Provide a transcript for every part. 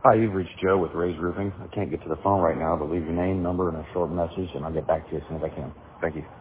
Hi, you've reached Joe with Ray's Roofing. I can't get to the phone right now, but leave your name, number, and a short message, and I'll get back to you as soon as I can. Thank you.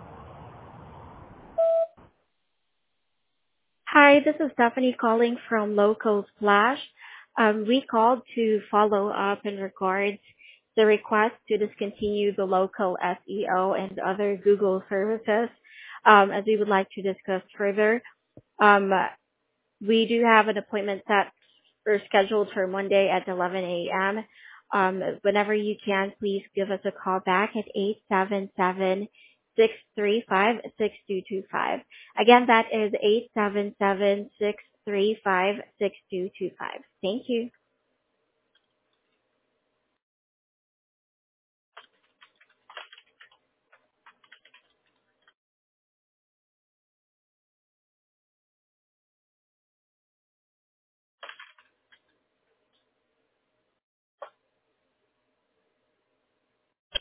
Hi, this is Stephanie calling from Local Splash. We called to follow up in regards the request to discontinue the local SEO and other Google services, as we would like to discuss further. Um, we do have an appointment set or scheduled for Monday at 11 a.m. Whenever you can, please give us a call back at 877-635-6225. Again, that is 877-635-6225. Thank you.